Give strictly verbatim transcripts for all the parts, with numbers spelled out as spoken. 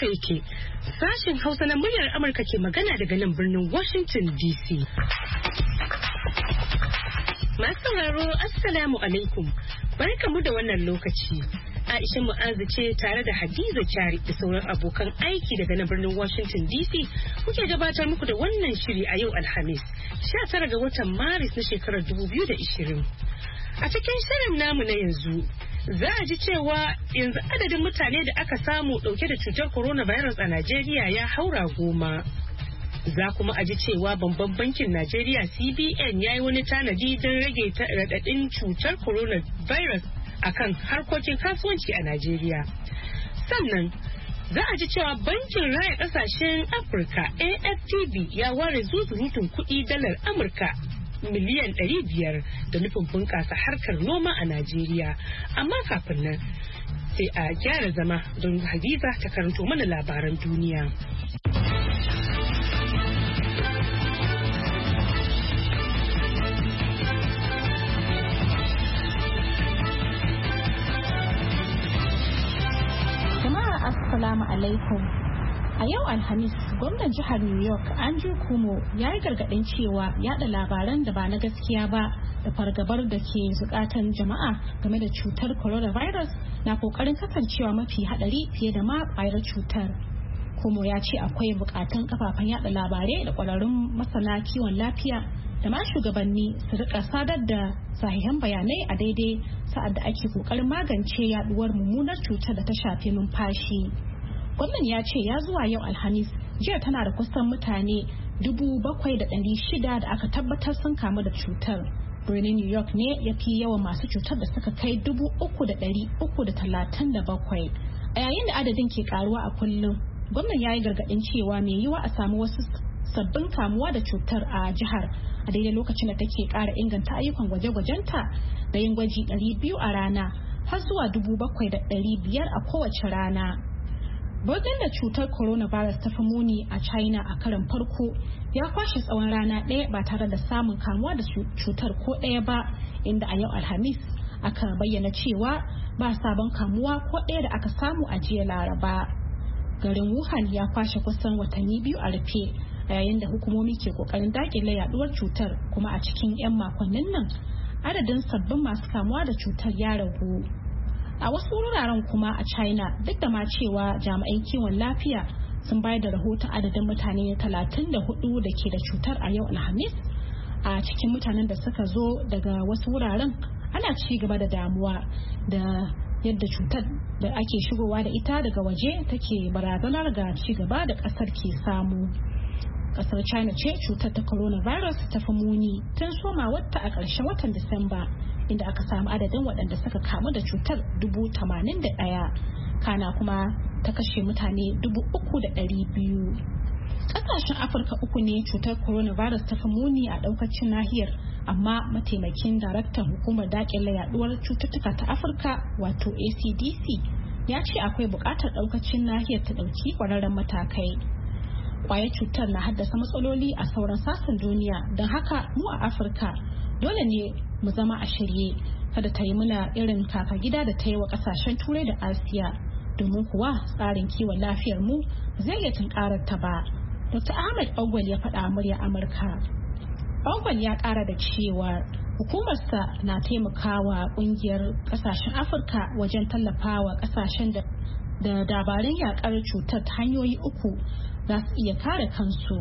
haka yake. Sashen Hausa na muryar Amurka ke magana daga nan birnin Washington D C. Masu sauraro, Assalamu alaikum. Barkamu da wannan lokaci. Aisha Mu'azu ce tare da Hadiza Kyari da sauran abokan aiki daga nan birnin Washington D C kuke gabatar muku da wannan shiri a yau Alhamis, sha tara ga watan Maris na shekarar dubu biyu da ashirin. A cikin shirin namu na yanzu, za a ji cewa yanzu adadin mutane da aka samu dauke da cutar coronavirus a Najeriya ya haura goma. Za kuma a ji cewa babban bankin Najeriya C B N ya yi wani tanadi don rage raɗaɗin cutar coronavirus akan harkokin kasuwanci a Najeriya. Sannan za a ji cewa bankin raya kasashen Afirka A F T B ya ware zuzurutun kuɗi dalar Amurka miliyan ɗari biyar da nufin bunƙasa harkar noma a Najeriya. Amma kafin nan sai a gyara zama don Hadiza ta karanto mana labaran duniya. Assalamu alaikum. A yau Alhamis, gwamnan jihar New York Andrew Cuomo ya yi gargaɗin cewa yada labaran da ba na gaskiya ba da fargabar da ke zukatan jama'a game da cutar coronavirus na kokarin kasancewa mafi hadari fiye da ma ƙwayar cutar. Cuomo ya ce akwai bukatun kafafen yada labarai da ƙwararrun masana kiwon lafiya da ma shugabanni su rika sadar da sahihan bayanai a daidai sa'ad da ake kokarin magance yaduwar mummunar cutar da ta shafi numfashi. Gwamnan ya ce ya zuwa yau Alhamis, jiya tana da kusan mutane dubu bakwai da ɗari shida da aka tabbatar sun kamu da cutar. Birnin New York ne ya fi yawan masu cutar da suka kai dubu uku da ɗari uku da talatin da bakwai. A yayin da adadin ke karuwa a kullum, gwamnan ya yi gargaɗin cewa mai yiwa a samu wasu sabbin kamuwa da cutar a jihar a daidai lokacin da take ƙara inganta ayyukan gwaje-gwajenta da yin gwaji ɗari biyu a rana har zuwa dubu bakwai da ɗari biyar a kowace rana. Birnin da cutar coronavirus ta fi muni a China a karin farko ya kwashe tsawon rana ɗaya ba tare da samun kamuwa da cutar ko ɗaya ba, inda a yau Alhamis aka bayyana cewa ba sabon kamuwa ko ɗaya da aka samu a jiya Laraba. Garin Wuhan ya kwashe kusan watanni biyu a rufe a yayin da hukumomi ke kokarin dakile yaduwar cutar, kuma a cikin 'yan makonnin nan adadin sabbin masu kamuwa da cutar ya ragu. A wasu wuraren kuma a China, duk da ma cewa jami'an kiwon lafiya sun bayar da rahoton adadin mutane talatin da hudu da ke da cutar a yau Alhamis, a cikin mutanen da suka zo daga wasu wuraren ana ci gaba da damuwa da yadda cutar da ake shigowa da ita daga waje take barazanar ga ci gaba da kasar ke samu. Kasar China ce cutar ta coronavirus ta fi muni tun soma wata a ƙarshen watan Disamba, inda aka samu adadin waɗanda suka kamu da cutar dubu tamanin da ɗaya, kana kuma ta kashe mutane dubu uku da ɗari biyu. Ƙasashen Afirka uku ne cutar coronavirus ta fi muni a ɗaukacin nahiyar, amma mataimakin daraktan hukumar daƙile yaduwar cututtuka ta Afirka wato A C D C ya ce akwai buƙatar ɗaukacin nahiyar ta ɗauki ƙwararren matakai. Kwayar cutar na haddasa matsaloli a sauran sassan duniya, don haka mu a Afirka dole ne mu zama a shirye kada ta yi muna irin kaka gida da ta yi wa kasashen Turai da Asiya, domin kuwa tsarin kiwon lafiyar mu zai iya tunkarar ta ba. Doctor Ahmed Ogwal ya faɗa a murya Amurka. Ogwal ya ƙara da cewa hukumarsa na taimakawa ƙungiyar ƙasashen Afirka wajen tallafawa ƙasashen da da dabarun yakar cutar ta hanyoyi uku za su iya kare kansu.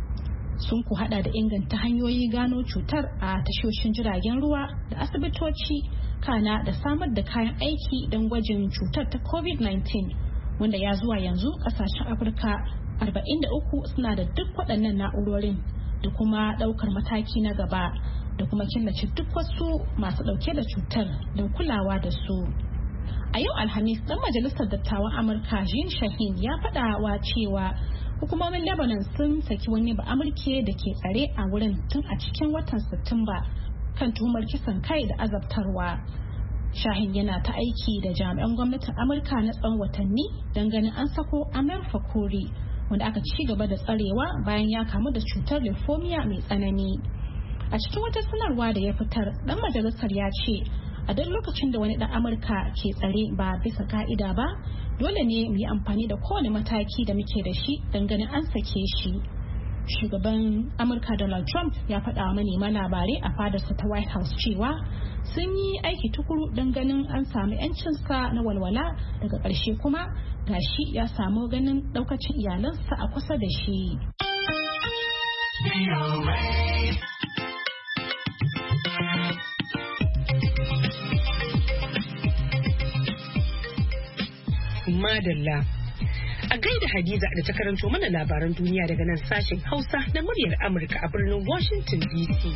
Sun ku hada da inganta hanyoyi gano cutar a tashoshin jiragen ruwa da asibitoci, kana da samar da kayan aiki don gwajin cutar ta covid nineteen, wanda ya zuwa yanzu kasashen Afirka arba'in da uku suna da duk waɗannan na'urorin, da kuma ɗaukar mataki na gaba da kuma killace duk wasu masu ɗauke da cutar don kulawa da su. A yau Alhamis, ɗan majalisar dattawan Amurka Jean Shaheen ya faɗa wa cewa hukumomin Lebanon sun saki wani ba'amurke da ke tsare a wurin tun a cikin watan Satumba kan tuhumar kisan kai da azabtarwa. Shaheen yana ta aiki da jami'an gwamnatin Amurka na tsawon watanni don ganin an sako Amir Fakouri, wanda aka ci gaba da tsarewa bayan ya kamu da cutar leukemia mai tsanani. A cikin wata sanarwa da ya fitar, ɗan majalisar ya ce a duk lokacin da wani ɗan Amurka ke tsare ba bisa ka'ida ba, dole ne mu yi amfani da kowane mataki da muke da shi don ganin an sake shi. Shugaban Amurka Donald Trump ya faɗa wa manema labarai a fadarsa ta White House cewa sun yi aiki tukuru don ganin an samu 'yancinsa na walwala, daga ƙarshe kuma gashi ya samu ganin ɗaukacin iyalansa a kusa da shi. Madalla. A gaida Hadiza da ta karanto mana labaran duniya daga nan sashen Hausa na muryar Amurka a birnin Washington D C.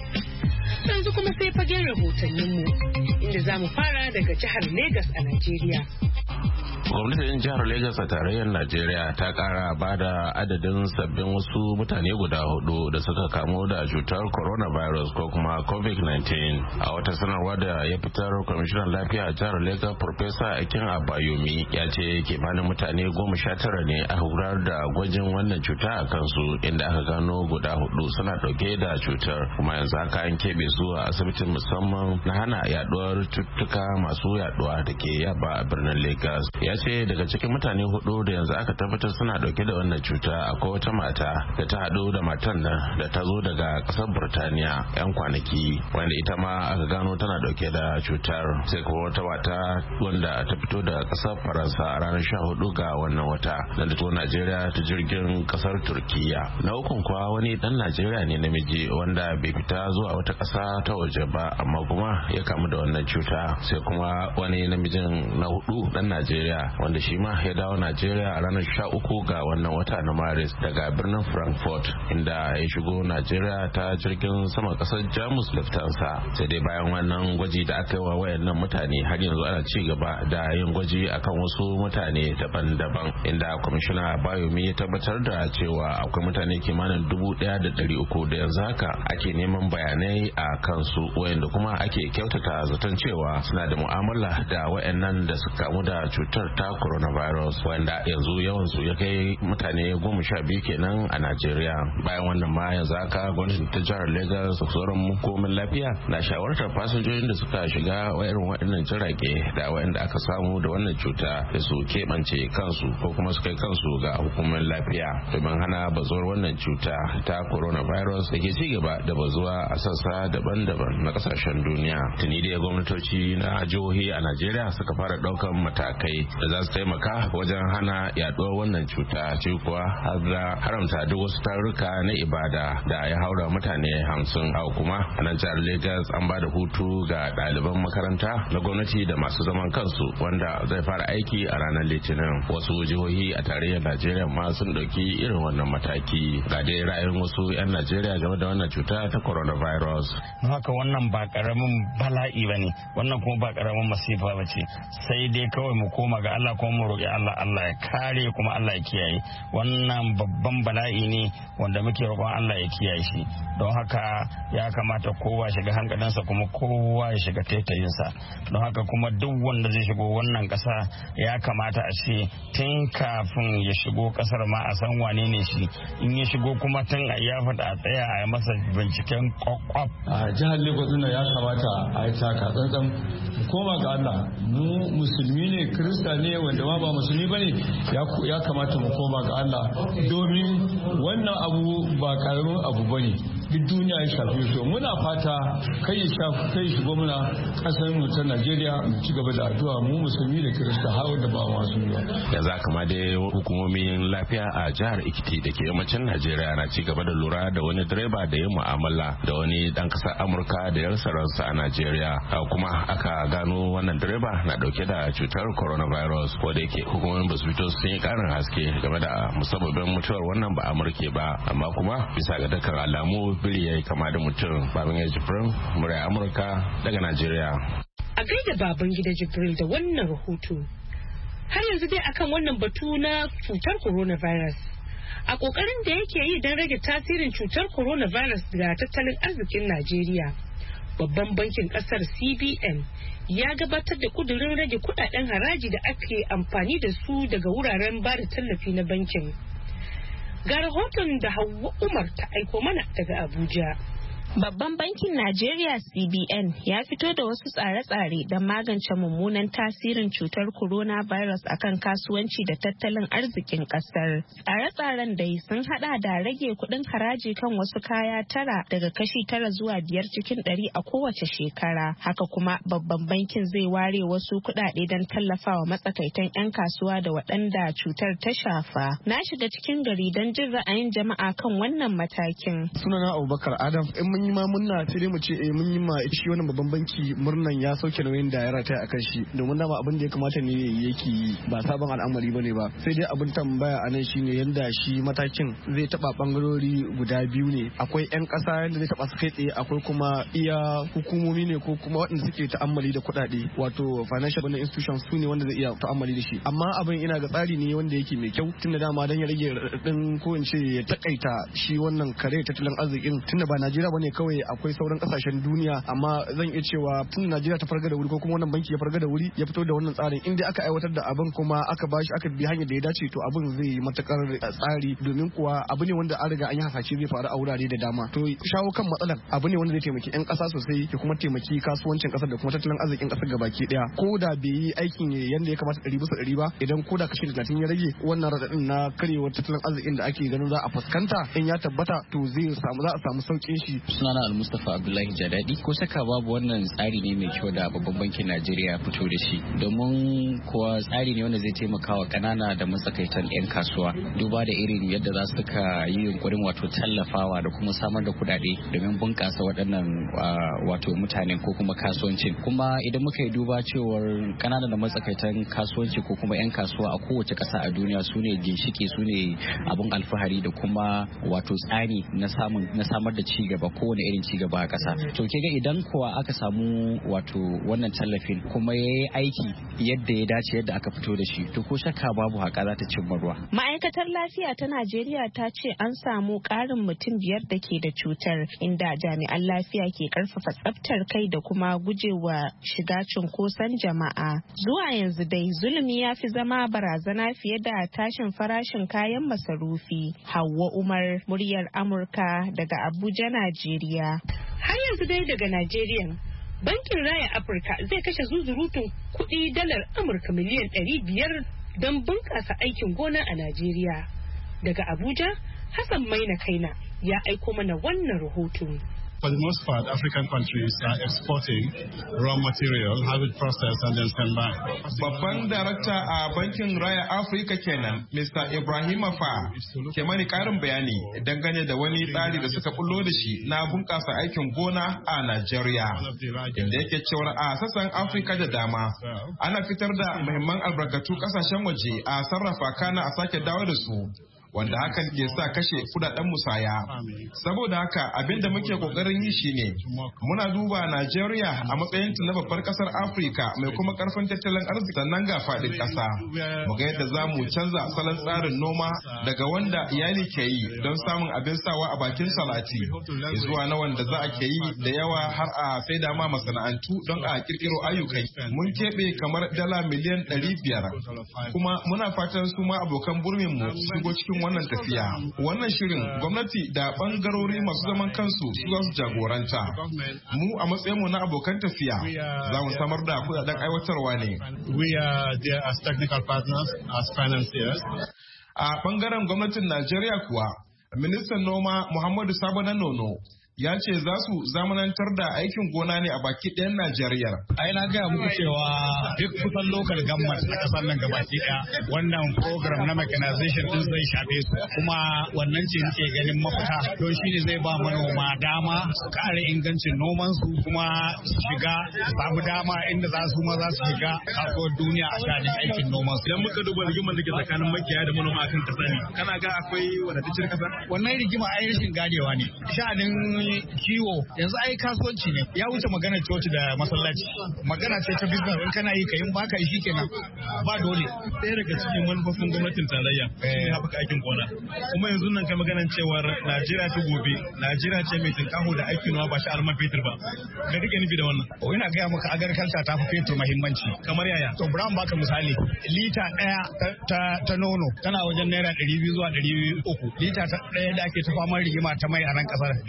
Yanzu kuma sai fagen rahotanninmu, inda za mu fara daga jihar Legas a Najeriya. Gwamnatin jihar Legas a tarayyar Najeriya ta kara ba da adadin sabbin wasu mutane guda hudu da suka kamu da cutar coronavirus ko kuma covid nineteen. A wata sanarwa da ya fitar, kwamishinan lafiya a jihar Legas Professor Akin Abayomi ya ce kimanin mutane goma sha tara ne aka gudanar da gwajin wannan cuta a kansu, inda aka gano guda hudu suna dauke da cutar, kuma yanzu haka an keɓe su a asibitin musamman na hana yaduwar cututtuka masu yaduwa da ke Yaba a birnin Legas. Ya ce daga cikin mutane hudu da yanzu aka tabbatar suna dauke da wannan cuta, akwai wata mata da ta hadu da matan nan da ta zo daga kasar Burtaniya yan kwanaki, wanda ita ma aka gano tana dauke da cutar, sai kuma wata mata wanda ta fito da kasar Faransa a ranar sha hudu ga wannan wata da ta zo Najeriya ta jirgin kasar Turkiya. Na ukun kuwa wani dan Najeriya ne namiji wanda bai fita zuwa wata kasa ta waje ba amma kuma ya kamu da wannan cuta, sai kuma wani namijin na hudu dan Najeriya wanda shi ma ya dawo Najeriya a ranar sha uku ga wannan wata na Maris daga birnin Frankfurt, inda ya shigo Najeriya ta jirgin sama kasar Jamus Lufthansa. Sai dai bayan wannan gwaji da aka yi wa wayannan mutane, har yanzu ana ci gaba da yin gwaji akan wasu mutane daban-daban, inda kwamishina Bayomi ya tabbatar da cewa akwai mutane kimanin dubu daya da dari uku da yanzu haka ake neman bayanai a kansu, wayanda kuma ake kyautata zaton cewa suna da mu'amala da wayannan da suka kamu da cutar ta coronavirus, wanda yanzu yawan su ya kai mutane goma sha biyu kenan a Najeriya. Bayan wannan ma yanzu haka gwamnatin ta jihar Lagos da sauran hukumomin lafiya na shawartar fasinjojin da suka shiga irin waɗannan jirage da waɗanda aka samu da wannan cuta da su keɓance kansu ko kuma su kai kansu ga hukumomin lafiya domin hana bazuwar wannan cuta ta coronavirus da ke ci gaba da bazuwa a sassa daban-daban na kasashen duniya. Tuni da gwamnatoci na jihohi a Najeriya suka fara ɗaukan matakai da za su taimaka wajen hana yaduwar wannan cuta, ce kuwa har da haramta duk wasu taruka na ibada da ya haura mutane hamsin. A kuma a nan jihar Lagos an ba da hutu ga ɗaliban makaranta na gwamnati da masu zaman kansu wanda zai fara aiki a ranar Litinin. Wasu jihohi a tarayyar Najeriya ma sun ɗauki irin wannan mataki. Ga dai ra'ayin wasu 'yan Najeriya game da wannan cuta ta coronavirus. Haka wannan ba karamin bala'i ba ne, wannan kuma ba karamin masifa ba ce, sai dai kawai mu koma ga Allah kuma mu roƙi Allah Allah ya kare kuma Allah ya kiyaye. Wannan babban bala'i ne wanda muke roƙon Allah ya kiyaye shi. Don haka ya kamata kowa shiga hankalinsa kuma kowa ya shiga taitayinsa. Don haka kuma duk wanda zai shigo wannan ƙasa ya kamata a ce tun kafin ya shigo ƙasar ma a san wane ne shi, in ya shigo kuma tun a ya faɗa a tsaya a yi masa binciken kwakwaf. A jihar Lagos ya kamata a yi taka tsantsan koma ga Allah. Mu musulmi ne, Kirista ne, wanda ma ba musulmi bane, ya kamata mu koma ga Allah domin wannan abu ba karamin abu bane, duk duniya ya shafe su. Muna fata kai ya shafi kai shigo muna kasar mu ta Najeriya, mu ci gaba da addu'a mu musulmi da Kirista har da ba masu ba. Yanzu kama dai hukumomin lafiya a jihar Ekiti da ke yammacin Najeriya na ci gaba da lura da wani direba da ya mu'amala da wani dan kasar Amurka da ya rasa ransa a Najeriya, kuma aka gano wannan direba na dauke da cutar coronavirus, ko da yake hukumomin ba su fito sun yi karin haske game da musabbabin mutuwar wannan ba Amurke ba, amma kuma bisa ga dukkan alamu biri yayi kama da mutum. Babin ya Jibril, murai Amurka daga Najeriya. A gaida baban gida Jibril da wannan rahoto. Har yanzu dai akan wannan batu na cutar coronavirus. A kokarin da yake yi don rage tasirin cutar coronavirus ga tattalin arzikin Najeriya, babban bankin kasar C B N ya gabatar da kudurin rage kudaden haraji da ake amfani da su daga wuraren ba da tallafi na bankin. Ga rahoton da Hauwa Umar ta aiko mana daga Abuja. Babban bankin Najeriya C B N ya fito da wasu tsare-tsare don magance mummunan tasirin cutar coronavirus akan kasuwanci da tattalin arzikin kasar. Tsare-tsaren dai sun hada da rage kudin haraji kan wasu kaya tara daga kashi tara zuwa biyar cikin ɗari a kowace shekara. Haka kuma babban bankin zai ware wasu kudade don tallafawa matsakaitan 'yan kasuwa da waɗanda cutar ta shafa. Na shiga cikin gari don jin ra'ayin jama'a kan wannan matakin. Sunana Abubakar Adam. mun yi ma munna sai dai mu ce eh mun yi ma shi wannan babban banki murnan ya sauke nauyin da ya rataya akan shi domin dama abin da ya kamata ne yake yi ba sabon al'amari bane ba sai dai abin tambaya a nan shine yanda shi matakin zai taba bangarori guda biyu ne akwai yan kasa yanda zai taba su kai tsaye akwai kuma iya hukumomi ne ko kuma waɗanda suke ta'ammali da kuɗaɗe wato financial institutions su ne wanda zai iya ta'ammali da shi amma abin ina ga tsari ne wanda yake mai kyau tunda dama dan ya rage raɗaɗin ko in ce ya takaita shi wannan kare tattalin arzikin tunda ba Najeriya bane kawai akwai sauran kasashen duniya amma zan iya cewa tun Najeriya ta farga da wuri ko kuma wannan banki ya farga da wuri ya fito da wannan tsarin inda aka aiwatar da abin kuma aka bashi aka bi hanyar da ya dace to abin zai yi matakar tsari domin kuwa abu ne wanda an riga an yi hasashe zai faru a wurare da dama to shawo kan matsalar abu ne wanda zai taimaki yan kasa sosai ya kuma taimaki kasuwancin kasar da kuma tattalin arzikin kasar gabaki daya ko da bai yi aikin yanda ya kamata ɗari bisa ɗari ba idan ko da kashi talatin ya rage wannan radadin na karewar tattalin arzikin da ake ganin za a fuskanta in ya tabbata to zai samu za a samu saukin shi. Sunana Al-Mustafa Abdullahi Jadadi ko saka babu wannan tsari ne mai kyau da babban bankin Najeriya fito da shi domin kuwa tsari ne wanda zai taimaka wa kanana da matsakaitan 'yan kasuwa duba da irin yadda za su ka yi yunkurin wato tallafawa da kuma samar da kudade domin bunƙasa waɗannan wato mutane ko kuma kasuwancin kuma idan muka yi duba cewar kanana da matsakaitan kasuwanci ko kuma 'yan kasuwa a kowace ƙasa a duniya su ne ginshiki su ne abin alfahari da kuma wato tsani na samun na samar da ci gaba kowane irin ci gaba a ƙasa to ke ga idan kuwa aka samu wato wannan tallafin kuma ya yi aiki yadda ya dace yadda aka fito da shi to ko shakka babu haka za ta cimma ruwa. Ma'aikatar lafiya ta Najeriya ta ce an samu ƙarin mutum biyar da ke da cutar inda jami'an lafiya ke karfafa tsaftar kai da kuma gujewa shiga cunkoson jama'a. Zuwa yanzu dai zulumi ya fi zama barazana fiye da tashin farashin kayan masarufi. Hauwa Umar, muryar Amurka daga Abuja, Najeriya. Har yanzu dai daga Najeriya, Bankin Raya Afirka zai kashe zuzurutun kuɗi dalar Amurka miliyan ɗari biyar don bunƙasa aikin gona a Najeriya. Daga Abuja, Hassan Maina Kaina ya aiko mana wannan rahoton. For the most part, African countries are exporting raw material, have it processed and then send back. Babban darakta a Bankin Raya Afirka kenan, Mister Ibrahim Afa, ke mani karin bayani dangane da wani tsari da suka bullo da shi na bunƙasa aikin gona a Najeriya. Inda yake cewar a sassan Afirka da dama, ana fitar da muhimman albarkatu ƙasashen waje a sarrafa kana a sake dawo da su. Wanda hakan ke sa kashe kudaden musaya. Saboda haka abinda muke kokarin yi shine muna duba Najeriya a matsayin ta na babbar kasar Afirka mai kuma karfin tattalin arziki sannan ga fadin kasa. Mu ga yadda zamu canza salon tsarin noma daga wanda iyali ke yi don samun abin sawa a bakin salati zuwa na wanda za a ke yi da yawa har a saida ma masana'antu don a kirkiro ayyukan. Mun keɓe kamar dala miliyan ɗari biyar kuma muna fatan su ma abokan burmin mu shigo cikin wannan tafiya. Wannan shirin gwamnati da bangarori masu zaman kansu su za su jagoranta. Mu a matsayinmu na abokan tafiya za mu samar da kudaden aiwatarwa ne. We are there as technical partners, as financiers. A bangaren gwamnatin Najeriya kuwa, ministan noma Muhammadu Sabo na Nono ya ce za su zamanantar da aikin gona ne a baki ɗayan Najeriya. Ai na gaya muku cewa duk kusan local government a ƙasar nan gabaki ɗaya wannan program na mechanization din zai shafe su kuma wannan ce nake ganin mafita don shi ne zai ba manoma dama su ƙara ingancin noman su kuma su shiga samu dama inda za su ma za su shiga kasuwar duniya a shanin aikin noman su. Idan muka duba rigimar da ke tsakanin makiyaya da manoma akan kasa ne, kana ga akwai wadataccen kasa? Wannan rigima ai rashin gadewa ne. Sha'anin kiwo yanzu ai kasuwanci ne ya wuce magana coci da masallaci magana ce ta business in kana yi ka yin baka yi shikenan ba dole. Ɗaya daga cikin manufofin gwamnatin tarayya shine haɓaka aikin gona kuma yanzu nan kai maganar cewar Najeriya ta gobe Najeriya ce mai tinkaho da aikin noma ba shi alman fetur ba. Me kake nufi da wannan? O ina gaya maka agriculture ta fi fetur muhimmanci. Kamar yaya? To Brown baka misali lita ɗaya ta nono tana wajen naira ɗari biyu zuwa ɗari uku lita ɗaya da ake ta famar rigima ta mai a nan ƙasar ɗari da arba'in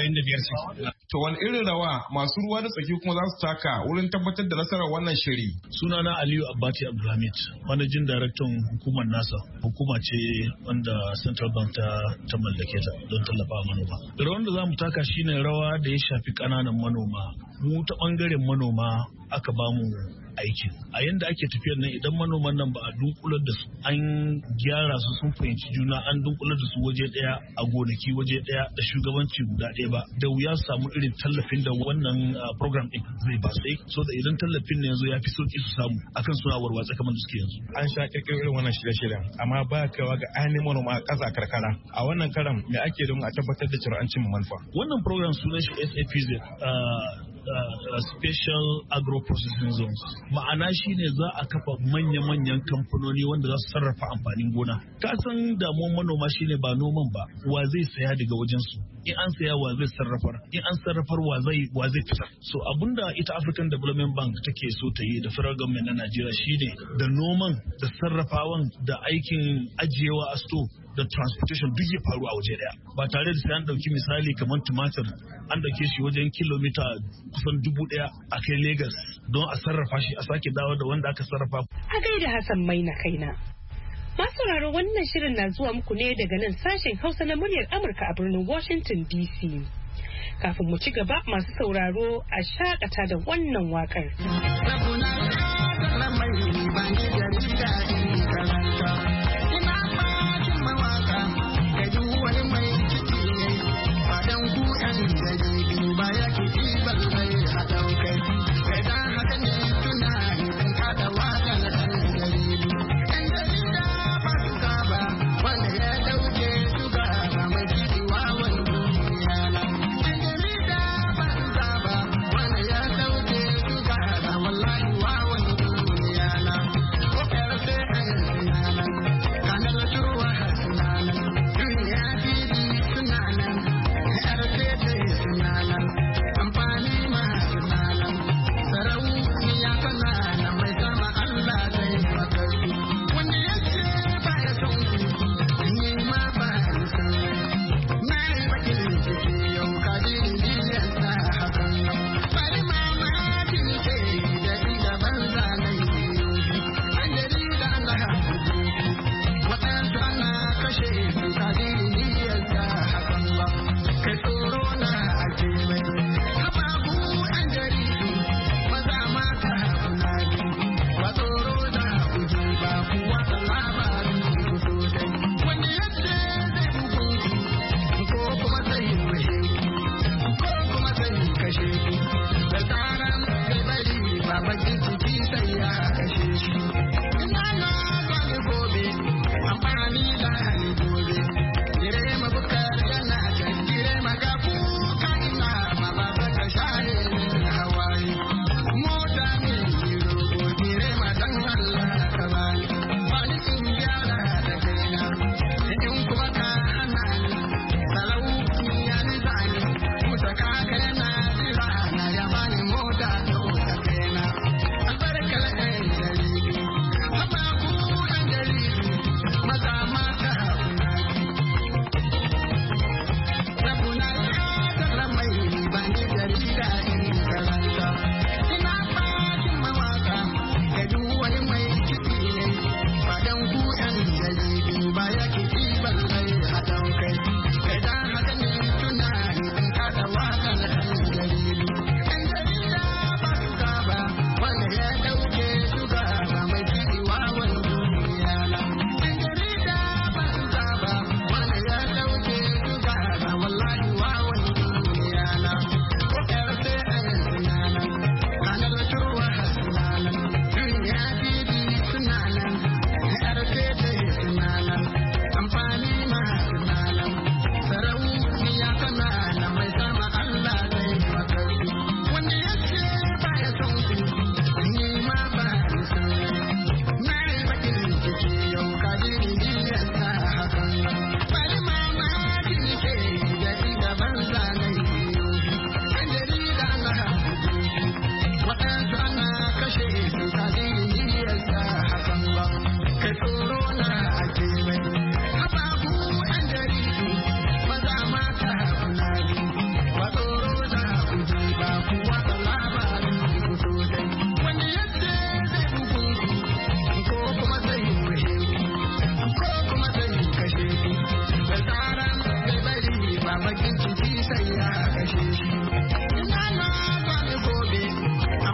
arba'in da biyar ce. To wani irin rawa masu ruwa da tsaki kuma za su taka wurin tabbatar da nasarar wannan shiri? Sunana Aliyu Abbati Abdulhamid, manajin daraktan hukumar NASA. Hukuma ce wanda Central Bank ta, ta mallake ta don tallafa manoma. Rawan da za mu taka shine rawa da ya shafi ƙananan manoma. Mu ta ɓangaren manoma aka ba mu aikin. A yanda ake tafiyar nan idan manoman nan ba a dunkular da su an gyara su sun fahimci juna an dunkular da su waje daya a gonaki waje daya da shugabanci guda daya ba da wuya su samu irin tallafin da wannan program din zai ba sai so da idan tallafin ne yanzu ya fi sauki su samu akan suna warwatsa kamar da suke yanzu. An sha kirkirar irin wannan shirye-shiryen amma ba kaiwa ga ainihin manoma a ƙasa karkara. A wannan karan me ake don a tabbatar da cewa an cimma manufa? Wannan program sunan shi S A P Z. Uh, uh, Special Agro Processing Zones. Ma'ana shine za a kafa manya-manyan kamfanoni wanda za su sarrafa amfanin gona. Ka san damuwar manoma shine ba noman ba, wa zai saya daga wajen su. In an saya wa zai sarrafar, in an sarrafar wa zai wa zai fitar. So abinda ita African Development Bank take so ta yi da federal government na Najeriya shine da noman, da sarrafawan, da aikin ajiyewa a store, da transportation duk ya faru a waje daya ba tare da sai an dauki misali kamar tumatir an dauke shi wajen kilomita kusan dubu daya a kai Lagos don a sarrafa shi a sake dawo da wanda aka sarrafa. A gaida Hassan Maina kaina. Masu sauraro wannan shirin na zuwa muku ne daga nan sashen Hausa na muryar Amurka a birnin Washington D C. Kafin mu ci gaba masu sauraro a shakata da wannan wakar.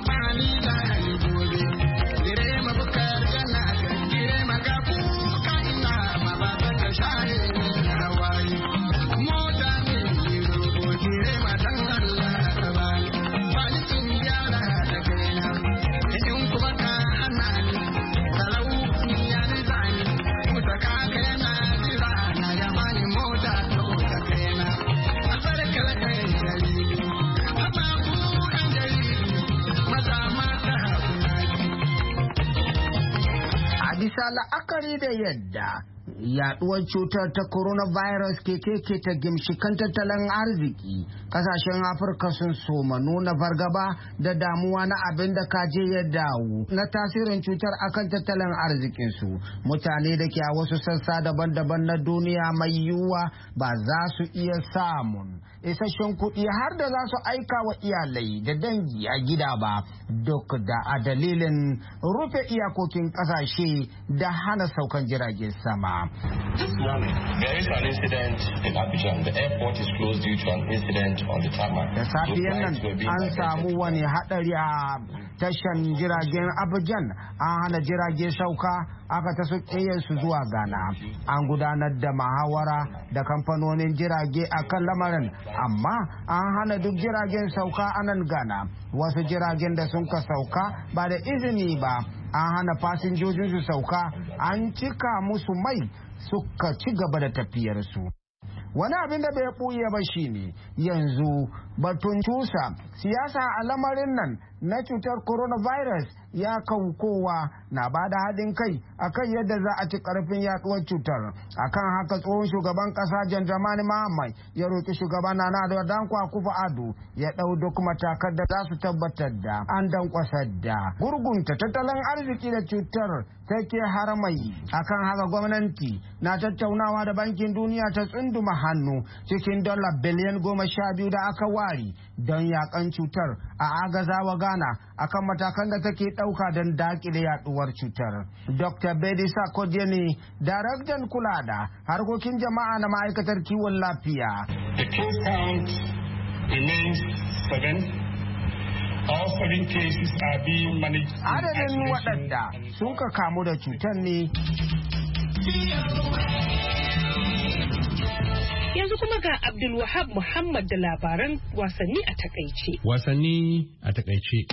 bisa la'akari da yadda yaduwar cutar ta coronavirus ke keke ta gimshikan tattalin arziki, kasashen afirka sun soma nuna fargaba da damuwa na abin da kaje ya dawo na tasirin cutar akan tattalin arzikinsu. Mutane da ke a wasu sassa daban-daban na duniya mai yiwuwa ba za su iya samun isasshen kuɗi har da za su aika wa iyalai da dangi a gida ba, duk da a dalilin rufe iyakokin ƙasashe da hana saukan jiragen sama. This morning, there is an incident in Abidjan. The airport is closed due to an incident on the tarmac. Da safiyan nan an samu wani haɗari a tashan jiragen Abidjan, an hana jirage sauka, aka taso su zuwa Ghana. An gudanar da muhawara da kamfanonin jirage a kan lamarin, amma an hana duk jiragen sauka a nan Ghana. Wasu jiragen da sun ka sauka ba da izini ba, an hana fasinjojin su sauka, an cika musu mai suka ci gaba da tafiyarsu. Wani abin da bai ɓuya ba shine yanzu batun cusa siyasa a lamarin nan na cutar coronavirus ya kan kowa na ba da haɗin kai akan yadda za a ci ƙarfin yaɗuwar cutar. Akan haka tsohon shugaban ƙasa John Dramani Mahama ya roƙi shugaban Nana Addo Dankwa Akufo-Addo ya ɗau duk matakan da za su tabbatar da an dankwasar da gurgunta tattalin arziki da cutar take haramai. Akan haka gwamnati na tattaunawa da bankin duniya ta tsunduma hannu cikin dala biliyan goma sha biyu da aka ware don yakan cutar a agazawa Ghana akan matakan da take ɗauka don dakile yaduwar cutar. Doctor Bedi Sakodiyani, daraktan kula da harkokin jama'a na ma'aikatar kiwon lafiya. The case count remains seven. All seven cases are being managed. Adadin waɗanda sun ka kamu da cutar ne. Yanzu kuma ga Abdulwahab Muhammad da labaran wasanni a takaice. Wasanni a takaice.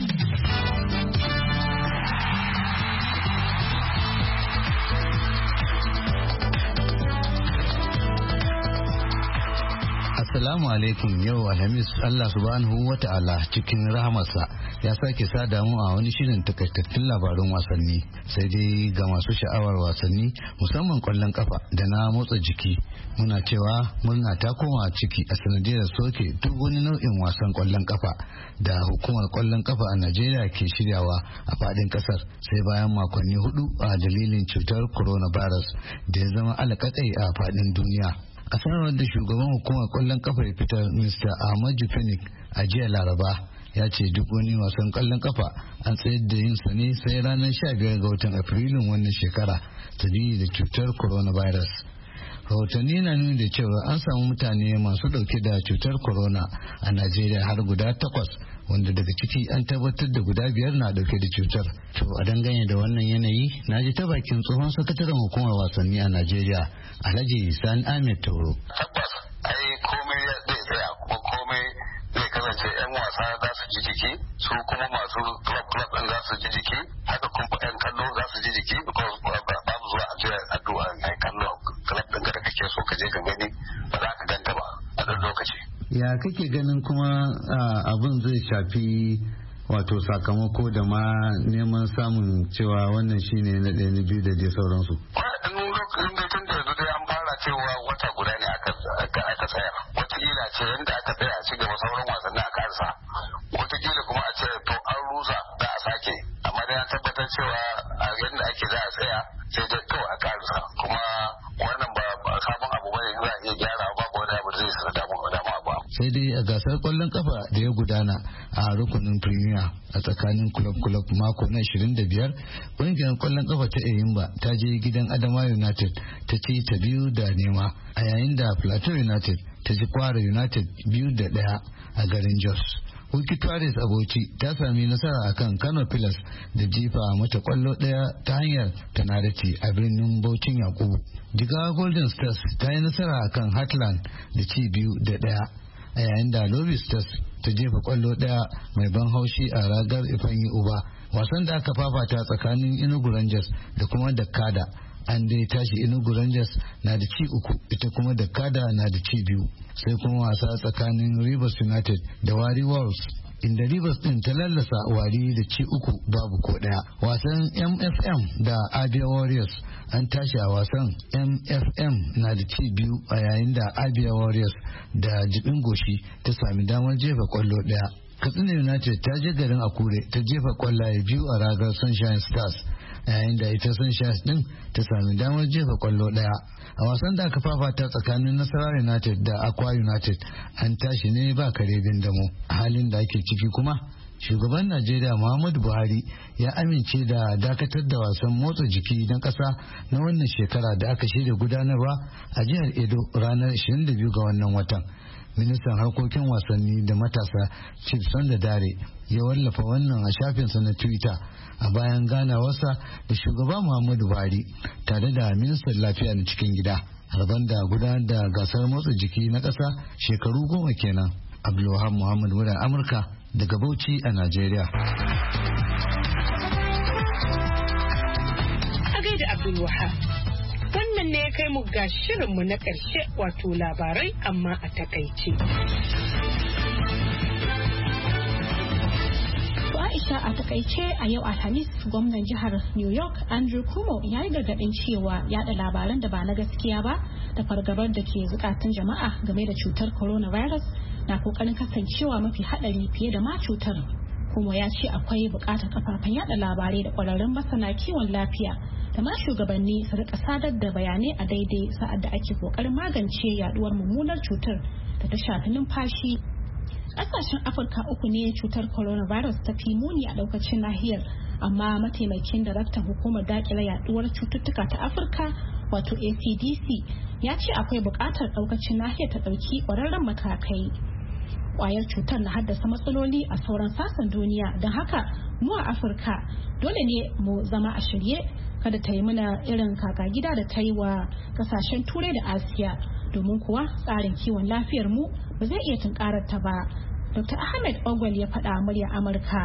Assalamu alaikum, yau Alhamis. Allah subhanahu wa ta'ala cikin rahamarsa ya sake sada mu a wani shirin takaitattun labarun wasanni. Sai dai ga masu sha'awar wasanni musamman kwallon kafa da na motsa jiki, muna cewa murna ta koma ciki a sanadiyar soke duk wani nau'in wasan kwallon kafa da hukumar kwallon kafa a Najeriya ke shiryawa a fadin kasar, sai bayan makonni hudu a dalilin cutar coronavirus da ya zama alakakai a fadin duniya. A sanarwar da shugaban hukumar kwallon kafa ya fitar, Mister Ahmadu Phoenix, a jiya Laraba ya ce duk wani wasan kwallon kafa an tsayar da yin sa ne sai ranar sha biyar ga watan Afrilun wannan shekara sabili da cutar coronavirus. Rahotanni na nuni da cewa an samu mutane masu dauke da cutar corona a Najeriya har guda takwas, wanda daga ciki an tabbatar da guda biyar na dauke da cutar. To a dangane da wannan yanayi, na ji ta bakin tsohon sakataren hukumar wasanni a Najeriya, Alhaji Sani Ahmed Toro. Tabbas ai komai zai tsaya kuma komai zai kasance yan wasa za su ji jiki, su kuma masu club club din za su ji jiki, haka kuma yan kallo za su ji jiki, because babu zuwa a jiya addu'a ai kallo club din da kake so ka je ka gani ba za ka ganta ba a duk lokaci. Ya kake ganin kuma abin zai shafi wato sakamako da ma neman samun cewa wannan shine na ɗaya na biyu da dai sauransu? Lokacin da tun da yanzu dai an fara cewa wata guda ne aka tsaya. Wataƙila ce yadda aka tsaya a cigaba sauran wasanni aka arsa. Wataƙila kuma a ce to an rusa da a sake. Amma dai an tabbatar cewa a yadda ake za a tsaya sai dai kawai aka arsa. Kuma wannan ba sabon abu bane za a iya gyara babu wani abu da zai sa damu damu ba. Sai dai a gasar kwallon kafa da ya gudana a rukunin premier a tsakanin club-club mako na ashirin da biyar, ƙungiyar kwallon kafa ta Eyimba ta je gidan Adama United ta ci ta biyu da nema, a yayin da Plateau United ta ji Kwara United biyu da ɗaya a garin Jos. Wiki Tuwaris a Bauchi ta sami nasara akan Kano Pilas da jifa mata kwallo ɗaya ta hanyar tanarati a birnin Bauchin Yakubu. Jigawa Golden Stars ta yi nasara akan Heartland da ci biyu da ɗaya, a yayin da Lobby Stars ta jefa kwallo ɗaya mai ban haushi a ragar Ifanyi Uba. Wasan da aka fafata tsakanin Enugu Rangers da kuma Dakkada, an dai tashi Enugu Rangers na da ci uku, ita kuma Dakkada na da ci biyu. Sai kuma wasa tsakanin Rivers United da Wari Wolves, inda Rivers din ta lallasa Wari da ci uku babu ko daya. Wasan M F M da Abia Warriors, an tashi a wasan M F M na da ci biyu, a yayin da Abia Warriors da jibin goshi ta sami damar jefa kwallo daya. Katsina United ta je garin Akure ta jefa kwallaye biyu a ragar Sunshine Stars, yayin da ita Sunshine din ta sami damar jefa kwallo daya. A wasan da aka fafata tsakanin Nasarawa United da Akwa United, an tashi ne ba kare damo. A halin da ake ciki kuma, shugaban Najeriya Muhammadu Buhari ya amince da dakatar da wasan motsa jiki na ƙasa na wannan shekara da aka shirya gudanarwa a jihar Edo ranar ashirin da biyu ga wannan watan. Ministan harkokin wasanni da matasa Chief Sanda Dare ya wallafa wannan a shafinsa na Twitter a bayan ganawarsa da shugaba Muhammadu Buhari tare da ministan lafiya na cikin gida, harban da gudanar da gasar motsa jiki na ƙasa shekaru goma kenan. Abdulwahab Muhammad wurin Amurka daga Bauchi a Najeriya. A gaida Abdulwahab. Wannan ne ya kai mu ga shirinmu na ƙarshe, wato labarai amma a takaice. Aisha, a takaice a yau Alhamis, gwamnan jihar New York Andrew Cuomo ya yi gargaɗin cewa yada labaran da ba na gaskiya ba da fargabar da ke zukatan jama'a game da cutar coronavirus na kokarin kasancewa mafi haɗari fiye da ma cutar. Cuomo ya ce akwai buƙatar kafafen yada labarai da ƙwararrun masana kiwon lafiya da ma shugabanni su rika sadar da bayanai a daidai sa'ad da ake kokarin magance yaduwar mummunar cutar da ta shafi numfashi. Kasashen Afirka uku ne cutar coronavirus ta fi muni a daukacin nahiyar, amma mataimakin daraktan hukumar dakile yaduwar cututtuka ta Afirka wato A C D C ya ce akwai buƙatar daukacin nahiyar ta ɗauki ƙwararren matakai. Kwayar cutar na haddasa matsaloli a sauran sassan duniya, don haka mu a Afirka dole ne mu zama a shirye kada ta yi mana irin kaka gida da ta yi wa kasashen Turai da Asiya, domin kuwa tsarin kiwon lafiyar mu ba zai iya tunkarar ta ba. Doctor Ahmed Ogwal ya faɗa murya Amurka.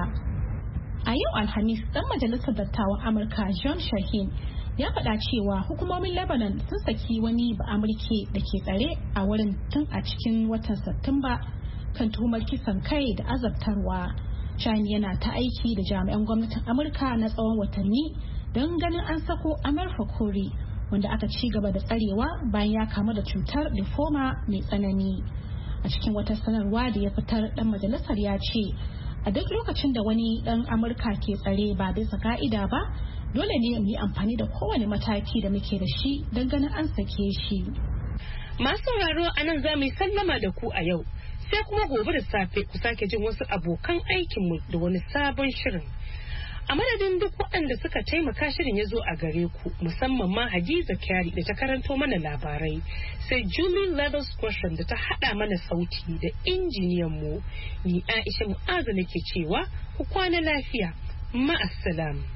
A yau Alhamis, dan majalisar dattawan Amurka John Shaheen ya faɗa cewa hukumomin Lebanon sun saki wani ba'amurke da ke tsare a wurin tun a cikin watan Satumba kan tuhumar kisan kai da azabtarwa. Shaheen yana ta aiki da jami'an gwamnatin Amurka na tsawon watanni don ganin an sako Amir Fakori, wanda aka ci gaba da tsarewa bayan ya kamu da cutar lymphoma mai tsanani. A cikin wata sanarwa da ya fitar, dan majalisar ya ce a duk lokacin da wani dan Amurka ke tsare ba bisa ka'ida ba, dole ne mu yi amfani da kowane mataki da muke da shi don ganin an sake shi. Masu sauraro, a nan za mu yi sallama da ku a yau, sai kuma gobe da safe ku sake jin wasu abokan aikinmu da wani sabon shirin. A madadin duk waɗanda suka taimaka shirin ya zo a gare ku, musamman ma Hadiza Kyari da ta karanto mana labarai, sai Julie Leathers Question da ta haɗa mana sauti da injiniyan mu, ni Aisha Mu'azu nake cewa ku kwana lafiya. Ma'assalam.